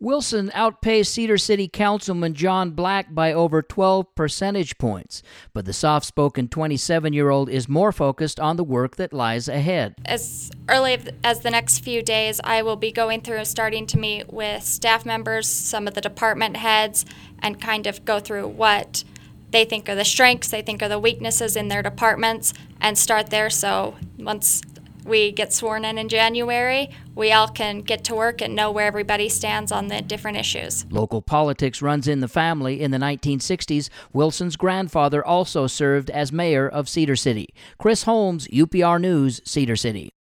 Wilson outpaced Cedar City Councilman John Black by over 12 percentage points, but the soft-spoken 27-year-old is more focused on the work that lies ahead. As early as the next few days, I will be going through and starting to meet with staff members, some of the department heads, and kind of go through what they think are the strengths, they think are the weaknesses in their departments, and start there. So once we get sworn in January, we all can get to work and know where everybody stands on the different issues. Local politics runs in the family. In the 1960s, Wilson's grandfather also served as mayor of Cedar City. Chris Holmes, UPR News, Cedar City.